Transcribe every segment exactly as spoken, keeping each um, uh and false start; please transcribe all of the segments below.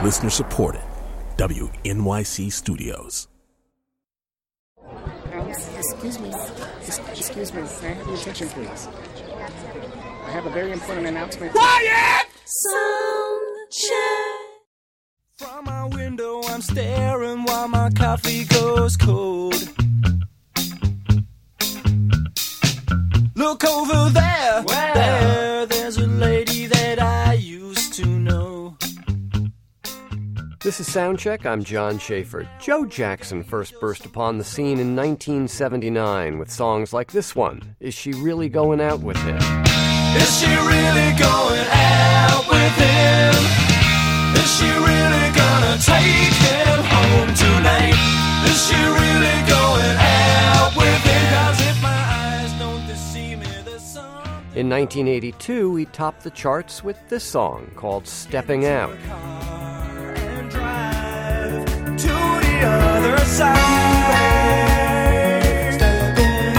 Listener supported. W N Y C Studios. Excuse me. Excuse me. Can I have your attention, please? I have a very important announcement. Quiet! Sound check. From my window, I'm staring while my coffee goes cold. Look over there. Where? There, there's a lady that I used to know. This is Soundcheck. I'm John Schaefer. Joe Jackson first burst upon the scene in nineteen seventy-nine with songs like this one, Is She Really Going Out With Him? Is she really going out with him? Is she really gonna take him home tonight? Is she really going out with him? 'Cause if my eyes don't deceive me, there's something. In nineteen eighty-two, he topped the charts with this song called Stepping Out. And drive to the other side. Stepping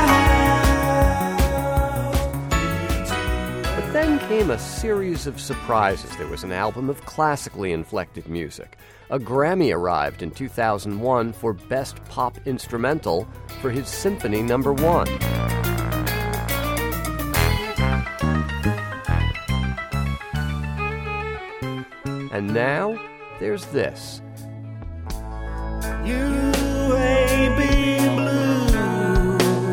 out. But then came a series of surprises. There was an album of classically inflected music. A Grammy arrived in two thousand one for Best Pop Instrumental for his Symphony Number One. And now, there's this. You ain't been blue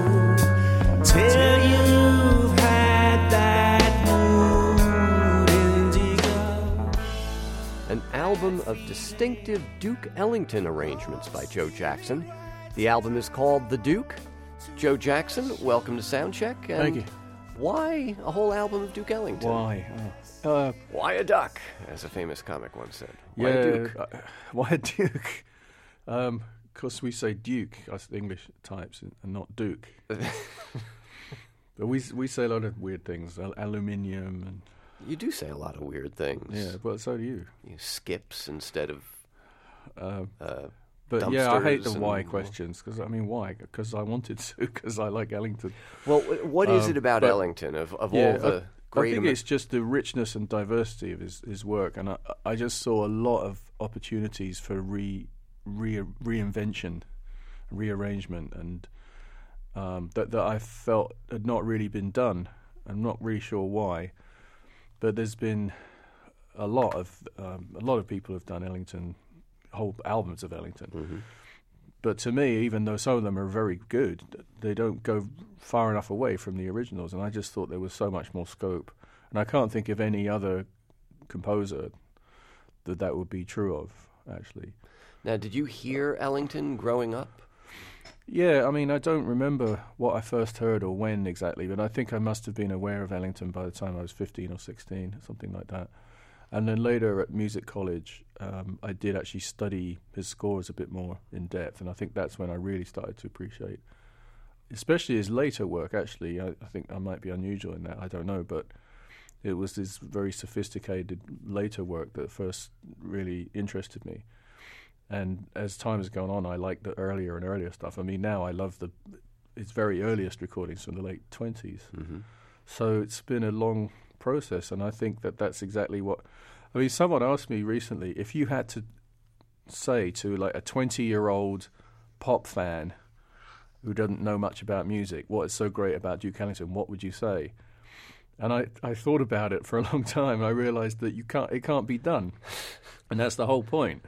till you've had that mood indigo. An album of distinctive Duke Ellington arrangements by Joe Jackson. The album is called The Duke. Joe Jackson, welcome to Soundcheck. And Thank you. Why a whole album of Duke Ellington? Why? Oh. Uh, Why a duck, as a famous comic once said. Why yeah, a Duke? Uh, why a Duke? Um, because we say Duke, us the English types, and not Duke. But we we say a lot of weird things, al- aluminium and You do say a lot of weird things. yeah. Well, so do you. You skips instead of Uh, uh, but yeah, I hate dumpsters the why and- questions because I mean why? Because I wanted to because I like Ellington. Well, wh- what is Um, it about but- Ellington of, of Yeah, all the I, great? I think Amer- it's just the richness and diversity of his, his work, and I, I just saw a lot of opportunities for re, re reinvention, rearrangement, and um, that that I felt had not really been done. I'm not really sure why, but there's been a lot of um, a lot of people have done Ellington, whole albums of Ellington. Mm-hmm. But to me, even though some of them are very good, they don't go far enough away from the originals. And I just thought there was so much more scope. And I can't think of any other composer that that would be true of, actually. Now, did you hear Ellington growing up? Yeah, I mean, I don't remember what I first heard or when exactly, but I think I must have been aware of Ellington by the time I was fifteen or sixteen, something like that. And then later at music college, um, I did actually study his scores a bit more in depth, and I think that's when I really started to appreciate, especially his later work, actually. I, I think I might be unusual in that, I don't know, but it was this very sophisticated later work that first really interested me. And as time has gone on, I like the earlier and earlier stuff. I mean, now I love the his very earliest recordings from the late twenties. Mm-hmm. So it's been a long process, and I think that that's exactly what... I mean, someone asked me recently, if you had to say to like a twenty-year-old pop fan who doesn't know much about music, what is so great about Duke Ellington, what would you say? And I, I thought about it for a long time. I realized that you can't it can't be done. And that's the whole point.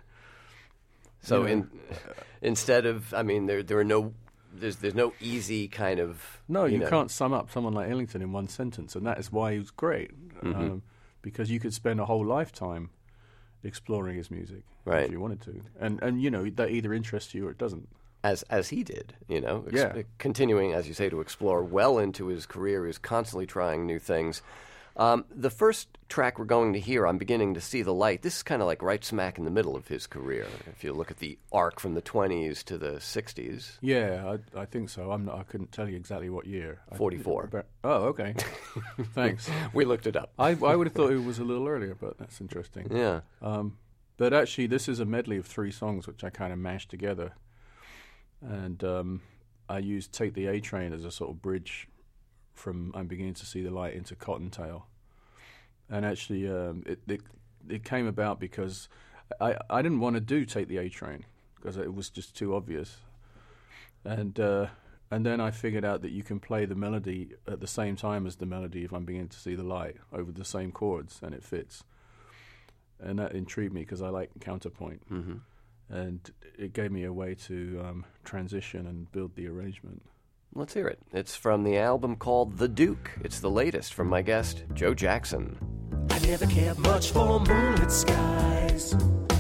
So You know, in, instead of, I mean, there there are no, there's there's no easy kind of. No, you, know, can't sum up someone like Ellington in one sentence, and that is why he was great. Mhm. Um, because you could spend a whole lifetime exploring his music Right. if you wanted to, and and you know that either interests you or it doesn't. as as he did, you know, ex- Yeah. continuing, as you say, to explore well into his career. He was constantly trying new things. Um, the first track we're going to hear, I'm Beginning to See the Light. This is kind of like right smack in the middle of his career. If you look at the arc from the twenties to the sixties. Yeah, I, I think so. I'm not, I couldn't tell you exactly what year. I- forty-four. but- oh, okay. Thanks. We looked it up. I I would have thought it was a little earlier, but that's interesting. Yeah. Um, but actually, this is a medley of three songs which I kind of mashed together, and um, I used "Take the A Train" as a sort of bridge from "I'm Beginning to See the Light" into "Cottontail." And actually, um, it, it it came about because I, I didn't want to do Take the A Train because it was just too obvious. And uh, and then I figured out that you can play the melody at the same time as the melody if I'm beginning to see the light over the same chords, and it fits. And that intrigued me because I like counterpoint. Mm-hmm. And it gave me a way to um, transition and build the arrangement. Let's hear it. It's from the album called The Duke. It's the latest from my guest, Joe Jackson. I never cared much for moonlit skies.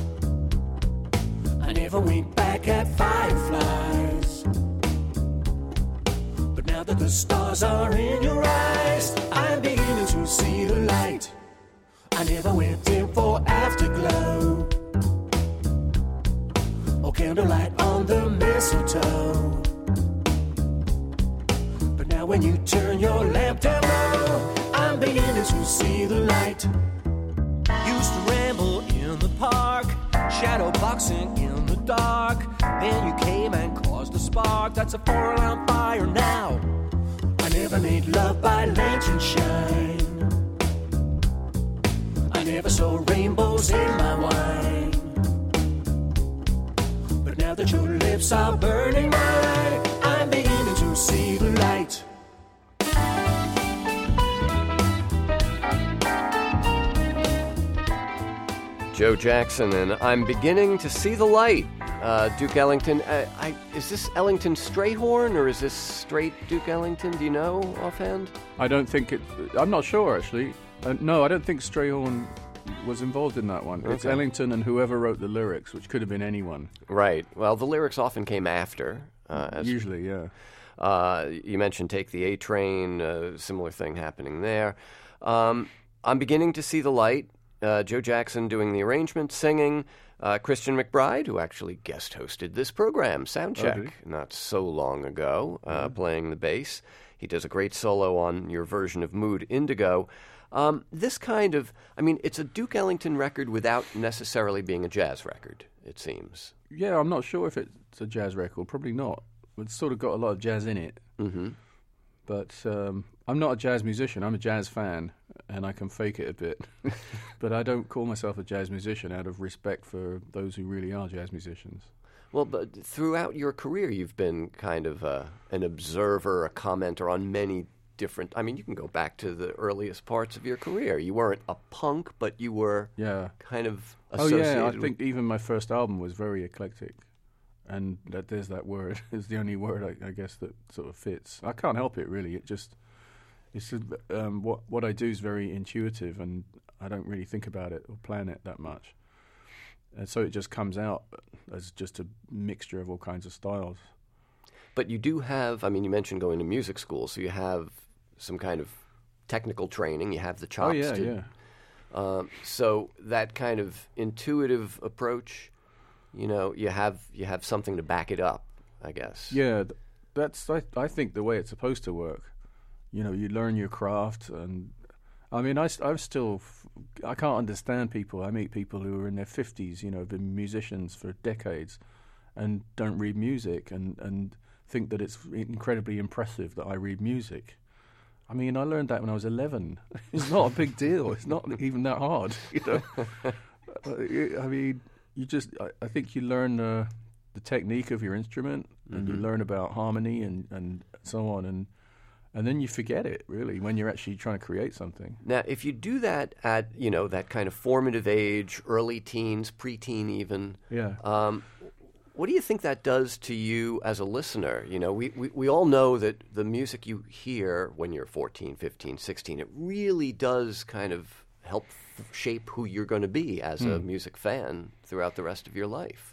I never winked back at fireflies. But now that the stars are in your eyes, I'm beginning to see the light. I never went in for afterglow or candlelight on the mistletoe. But now when you turn your lamp down low, I'm beginning to see the light. Used to ramble in the park, shadow boxing in the dark. Then you came and caused a spark. That's a four-alarm fire now. I never made love by lantern shine. I never saw rainbows in my wine. But now that your lips are burning mine, I'm beginning to see the light. Joe Jackson, and I'm beginning to see the light. Uh, Duke Ellington, uh, I, is this Ellington Strayhorn or is this straight Duke Ellington? Do you know offhand? I don't think it... I'm not sure, actually. Uh, no, I don't think Strayhorn was involved in that one. It's Okay. Ellington and whoever wrote the lyrics, which could have been anyone. Right. Well, the lyrics often came after. Uh, as, Usually, yeah. uh, you mentioned Take the A Train, uh, similar thing happening there. Um, I'm beginning to see the light. Uh, Joe Jackson doing the arrangement, singing. Uh, Christian McBride, who actually guest hosted this program, Soundcheck, did he? not so long ago, uh, playing the bass. He does a great solo on your version of Mood Indigo. Um, this kind of, I mean, it's a Duke Ellington record without necessarily being a jazz record, it seems. Yeah, I'm not sure if it's a jazz record. Probably not. It's sort of got a lot of jazz in it. Mm-hmm. But um, I'm not a jazz musician. I'm a jazz fan, and I can fake it a bit. But I don't call myself a jazz musician out of respect for those who really are jazz musicians. Well, but throughout your career, you've been kind of uh, an observer, a commenter on many different... I mean, you can go back to the earliest parts of your career. You weren't a punk, but you were Yeah. kind of Oh, associated yeah. I with... think even my first album was very eclectic. And that there's that word. It's the only word, I, I guess, that sort of fits. I can't help it, really. It just... It's um, what what I do is very intuitive, and I don't really think about it or plan it that much. And so it just comes out as just a mixture of all kinds of styles. But you do have, I mean, you mentioned going to music school, so you have some kind of technical training. You have the chops. Oh, yeah, to, yeah. Um, so that kind of intuitive approach, you know, you have you have something to back it up, I guess. Yeah, th- that's, I, I think, the way it's supposed to work. You know, you learn your craft, and I mean, I, st- I'm still, f- I can't understand people. I meet people who are in their fifties, you know, have been musicians for decades and don't read music and, and think that it's incredibly impressive that I read music. I mean, I learned that when I was eleven. It's not a big deal. It's not even that hard, you know. I mean, you just, I, I think you learn uh, the technique of your instrument, and Mm-hmm. you learn about harmony and, and so on, and and then you forget it, really, when you're actually trying to create something. Now, if you do that at, you know, that kind of formative age, early teens, preteen even, Yeah. um, what do you think that does to you as a listener? You know, we, we, we all know that the music you hear when you're fourteen, fifteen, sixteen, it really does kind of help f- shape who you're going to be as a music fan throughout the rest of your life.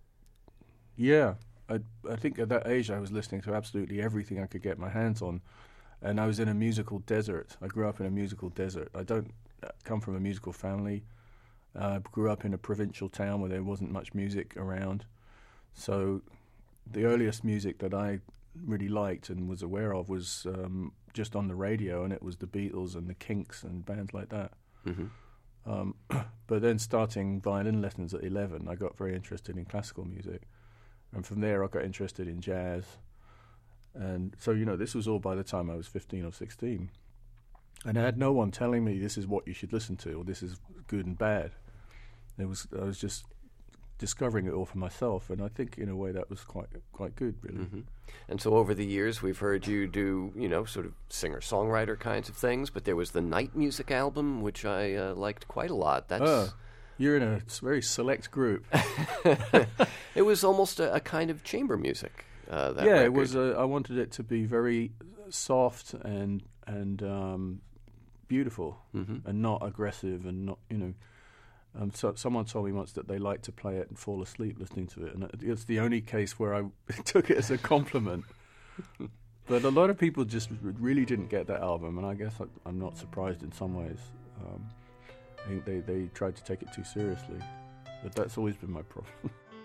Yeah. I, I think at that age I was listening to absolutely everything I could get my hands on. And I was in a musical desert. I grew up in a musical desert. I don't uh, come from a musical family. I uh, grew up in a provincial town where there wasn't much music around. So the earliest music that I really liked and was aware of was um, just on the radio, and it was the Beatles and the Kinks and bands like that. Mm-hmm. Um, but then starting violin lessons at eleven, I got very interested in classical music. And from there I got interested in jazz. And so, you know, this was all by the time I was fifteen or sixteen. And I had no one telling me this is what you should listen to or this is good and bad. it was I was just discovering it all for myself, and I think in a way that was quite quite good, really. Mm-hmm. And so over the years, we've heard you do, you know, sort of singer-songwriter kinds of things, but there was the Night Music album, which I uh, liked quite a lot. That's Oh, you're in a s- very select group. It was almost a, a kind of chamber music. Uh, that yeah, record. it was. Uh, I wanted it to be very soft and and um, beautiful, Mm-hmm. and not aggressive, and not you know. Um, so someone told me once that they like to play it and fall asleep listening to it, and it's the only case where I took it as a compliment. But a lot of people just really didn't get that album, and I guess I, I'm not surprised in some ways. Um, I think they, they tried to take it too seriously, but that's always been my problem.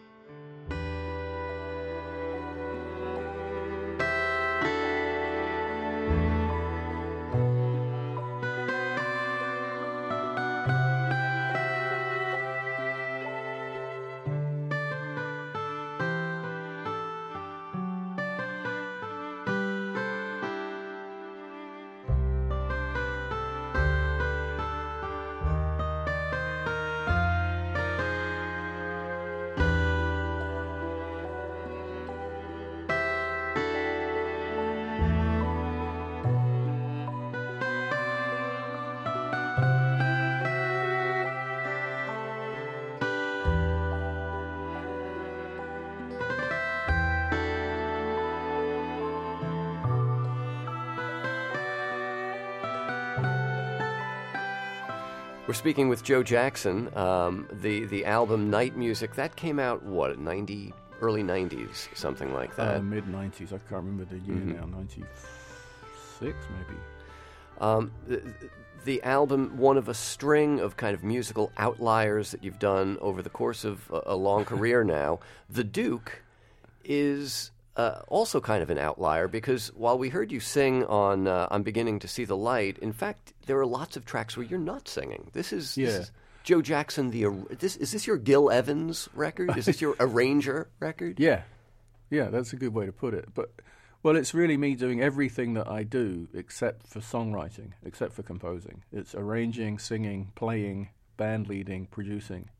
We're speaking with Joe Jackson. Um, the the album Night Music, that came out, what, ninety, early nineties, something like that. Uh, mid nineties, I can't remember the year Mhm. now, ninety-six maybe. Um, the, the album, one of a string of kind of musical outliers that you've done over the course of a, a long career now. The Duke is uh, also kind of an outlier because while we heard you sing on uh, I'm Beginning to See the Light, in fact, there are lots of tracks where you're not singing. This is, Yeah. this is Joe Jackson. The ar- this Is this your Gil Evans record? Is this your arranger record? Yeah, yeah, that's a good way to put it. But well, it's really me doing everything that I do except for songwriting, except for composing. It's arranging, singing, playing, band leading, producing.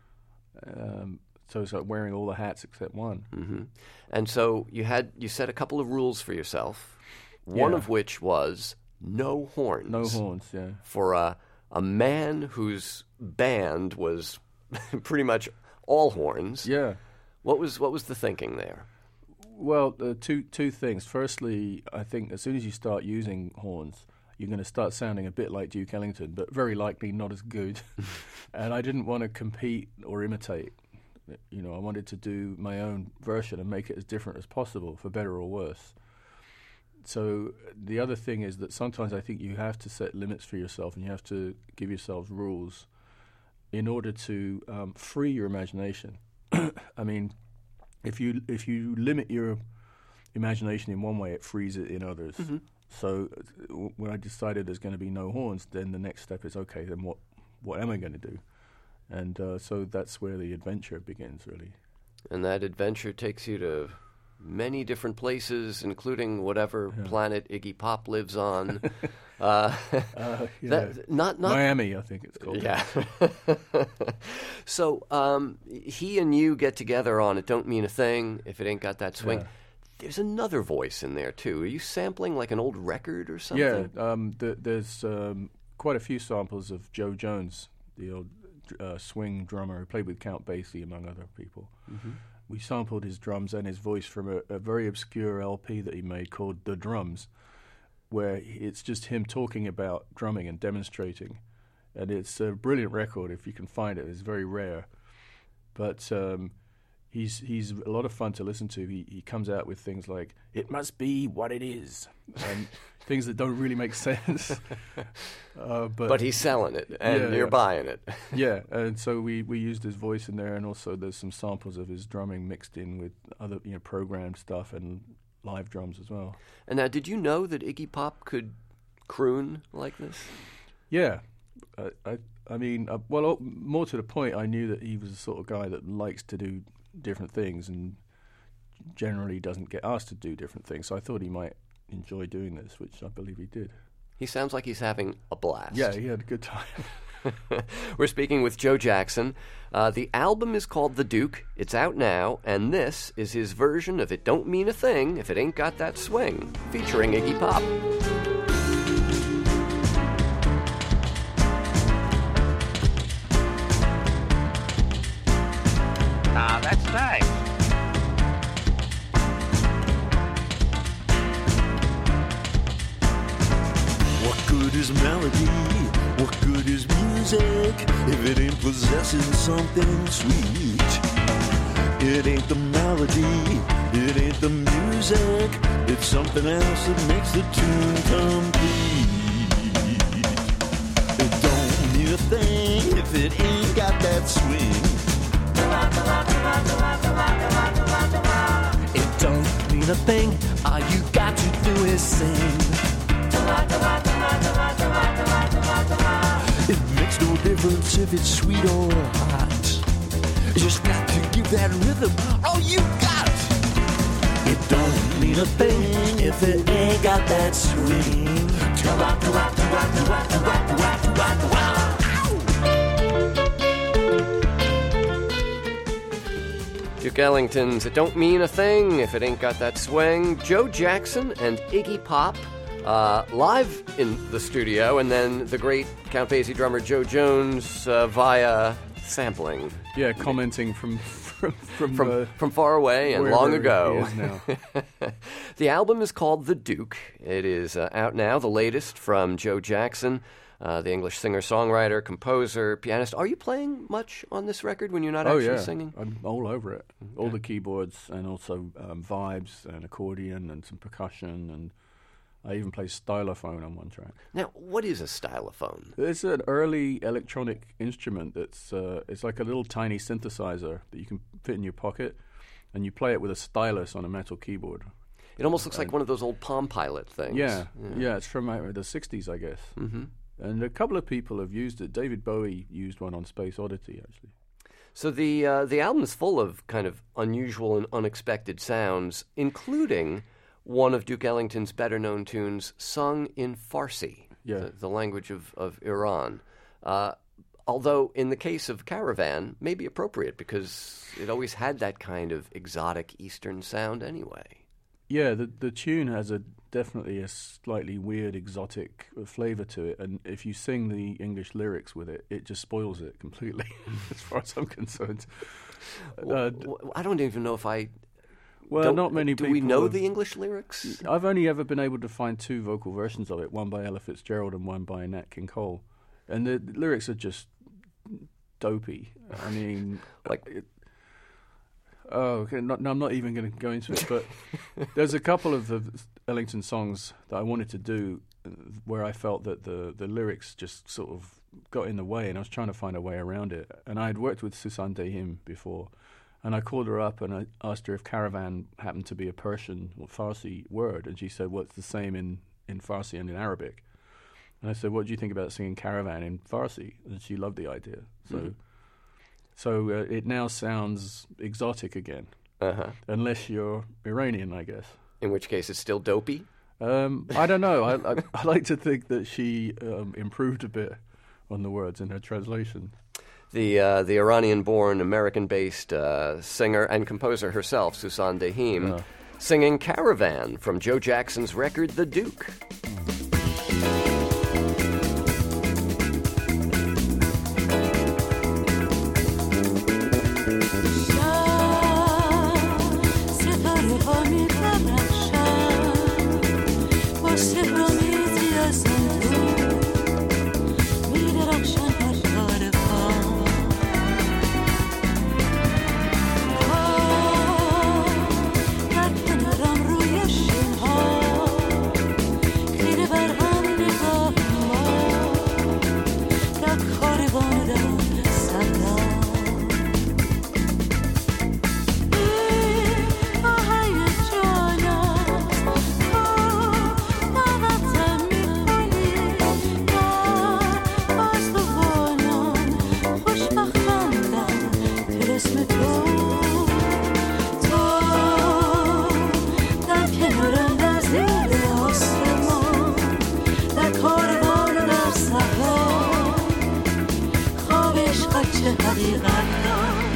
Um, so it's like wearing all the hats except one. hmm And so you had you set a couple of rules for yourself. One Yeah. of which was no horns. No horns, yeah. For a a man whose band was pretty much all horns. Yeah. What was what was the thinking there? Well, uh, two two things. Firstly, I think as soon as you start using horns, you're going to start sounding a bit like Duke Ellington, but very likely not as good. And I didn't want to compete or imitate. You know, I wanted to do my own version and make it as different as possible, for better or worse. So the other thing is that sometimes I think you have to set limits for yourself, and you have to give yourselves rules in order to um, free your imagination. I mean, if you if you limit your imagination in one way, it frees it in others. Mm-hmm. So uh, w- when I decided there's going to be no horns, then the next step is, okay, then what what am I going to do? And uh, so that's where the adventure begins, really. And that adventure takes you to many different places, including whatever Yeah. planet Iggy Pop lives on. uh, Uh, yeah. that, not not Miami, I think it's called. Yeah. So um, he and you get together on It Don't Mean a Thing If It Ain't Got That Swing. Yeah. There's another voice in there, too. Are you sampling like an old record or something? Yeah, um, th- there's um, quite a few samples of Joe Jones, the old uh, swing drummer who played with Count Basie, among other people. Mm-hmm. We sampled his drums and his voice from a, a very obscure L P that he made called The Drums, where it's just him talking about drumming and demonstrating. And it's a brilliant record if you can find it. It's very rare. But um, he's he's a lot of fun to listen to. He, he comes out with things like, "It must be what it is," and things that don't really make sense. uh, but But he's selling it, and Yeah, you're yeah. buying it. yeah, and so we, we used his voice in there, and also there's some samples of his drumming mixed in with other, you know, programmed stuff and live drums as well. And now, did you know that Iggy Pop could croon like this? Yeah, I I, I mean, uh, well, uh, more to the point, I knew that he was the sort of guy that likes to do different things and generally doesn't get asked to do different things. So I thought he might enjoy doing this, which I believe he did. He sounds like he's having a blast. Yeah, he had a good time. We're speaking with Joe Jackson. Uh, the album is called The Duke. It's out now, and this is his version of It Don't Mean a Thing If It Ain't Got That Swing, featuring Iggy Pop. Ah, that's nice. What good is melody? What good is music if it ain't possessing something sweet? It ain't the melody, it ain't the music, it's something else that makes the tune complete. It don't mean a thing if it ain't got that swing. It don't mean a thing, all you got to do is sing. It makes no difference if it's sweet or hot. You just got to give that rhythm all you got. It don't mean a thing if it ain't got that swing. Duke Ellington's It Don't Mean a Thing If It Ain't Got That Swing. Joe Jackson and Iggy Pop uh, live in the studio, and then the great Count Basie drummer Joe Jones uh, via sampling. Yeah, commenting from from from, From, uh, from far away and wherever long he ago. is now. The album is called The Duke. It is uh, out now, the latest from Joe Jackson, uh, the English singer-songwriter, composer, pianist. Are you playing much on this record when you're not Oh actually yeah, singing? I'm all over it. All the keyboards and also um, vibes and accordion and some percussion, and I even play stylophone on one track. Now, what is a stylophone? It's an early electronic instrument that's uh, it's like a little tiny synthesizer that you can fit in your pocket, and you play it with a stylus on a metal keyboard. It almost looks like one of those old Palm Pilot things. Yeah, yeah, it's from uh, the sixties, I guess. Mm-hmm. And a couple of people have used it. David Bowie used one on Space Oddity, actually. So the uh, the album is full of kind of unusual and unexpected sounds, including one of Duke Ellington's better-known tunes sung in Farsi, Yeah. the, the language of, of Iran. Uh, although in the case of Caravan, maybe appropriate because it always had that kind of exotic Eastern sound anyway. Yeah, the the tune has a definitely a slightly weird, exotic flavor to it, and if you sing the English lyrics with it, it just spoils it completely, as far as I'm concerned. Uh, W- I don't even know if I... well, don't- not many Do people. we know have- the English lyrics? I've only ever been able to find two vocal versions of it, one by Ella Fitzgerald and one by Nat King Cole, and the, the lyrics are just dopey. I mean, Like- it, oh, okay, not, no, I'm not even going to go into it, but there's a couple of the Ellington songs that I wanted to do uh, where I felt that the, the lyrics just sort of got in the way, and I was trying to find a way around it. And I had worked with Susan Dehim before, and I called her up and I asked her if caravan happened to be a Persian or Farsi word, and she said, well, it's the same in, in Farsi and in Arabic. And I said, what do you think about singing caravan in Farsi? And she loved the idea. So Mm-hmm. so uh, it now sounds exotic again, Uh-huh. unless you're Iranian, I guess. In which case it's still dopey? Um, I don't know. I, I, I like to think that she um, improved a bit on the words in her translation. The uh, the Iranian-born, American-based uh, singer and composer herself, Susan Dehim, Oh. singing Caravan from Joe Jackson's record, The Duke. ستاره ها می درخشن با سحر و میزی از زندون می درخشن هر تاره ها در کنارم روی شین ها خیره بر چه حقیقت دار.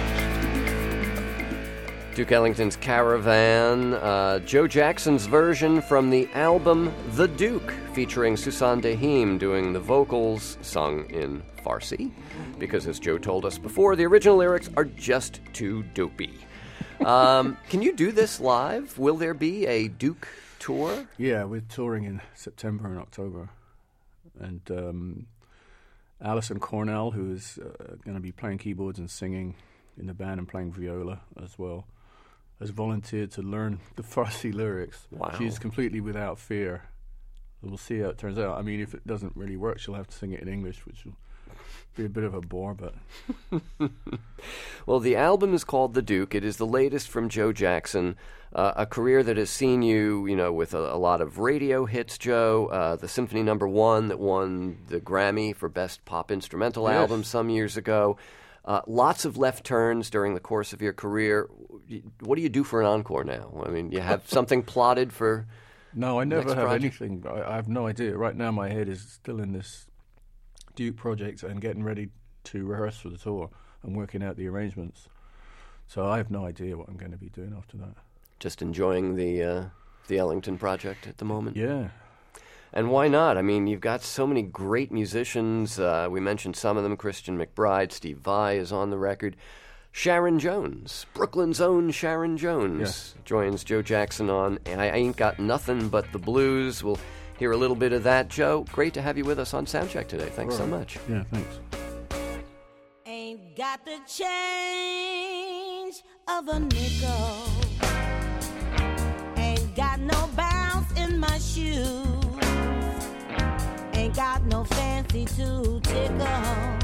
Duke Ellington's Caravan, uh, Joe Jackson's version from the album The Duke, featuring Susan Dehim doing the vocals, sung in Farsi, because as Joe told us before, the original lyrics are just too dopey. Um, can you do this live? Will there be a Duke tour? Yeah, we're touring in September and October. And um, Alison Cornell, who is uh, going to be playing keyboards and singing in the band and playing viola as well, has volunteered to learn the Farsi lyrics. Wow. She's completely without fear. We'll see how it turns out. I mean, if it doesn't really work, she'll have to sing it in English, which will be a bit of a bore, but... Well, the album is called The Duke. It is the latest from Joe Jackson, uh, a career that has seen you, you know, with a, a lot of radio hits, Joe, uh, the Symphony Number One that won the Grammy for Best Pop Instrumental Yes. Album some years ago. Uh, lots of left turns during the course of your career. What do you do for an encore now? I mean, you have something plotted for... No, I never next have project? anything. I, I have no idea. Right now my head is still in this Duke project and getting ready to rehearse for the tour and working out the arrangements. So I have no idea what I'm going to be doing after that. Just enjoying the uh, the Ellington project at the moment? Yeah. And why not? I mean, you've got so many great musicians. Uh, we mentioned some of them. Christian McBride, Steve Vai is on the record. Sharon Jones, Brooklyn's own Sharon Jones, Yes. joins Joe Jackson on I Ain't Got Nothing But the Blues. We'll hear a little bit of that. Joe, great to have you with us on Soundcheck today. Thanks so much. Yeah, thanks. Ain't got the change of a nickel. Ain't got no bounce in my shoes. Ain't got no fancy to tickle.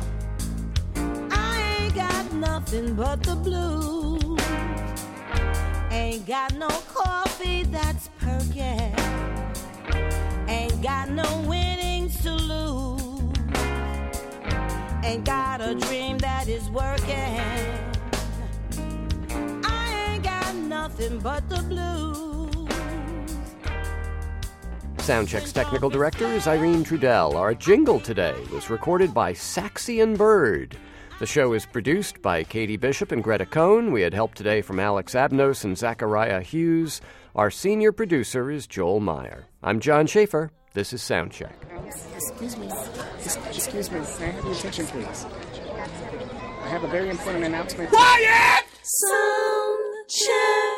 I ain't got nothing but the blues. Ain't got no coffee that's perky. Ain't got no winnings to lose. Ain't got a dream that is working. I ain't got nothing but the blues. Soundcheck's technical director is Irene Trudell. Our jingle today was recorded by Saxion Bird. The show is produced by Katie Bishop and Greta Cohn. We had help today from Alex Abnos and Zachariah Hughes. Our senior producer is Joel Meyer. I'm John Schaefer. This is Soundcheck. Excuse me. Ex- Excuse me. May I have your attention, please? I have a very important announcement. Quiet! Sound check.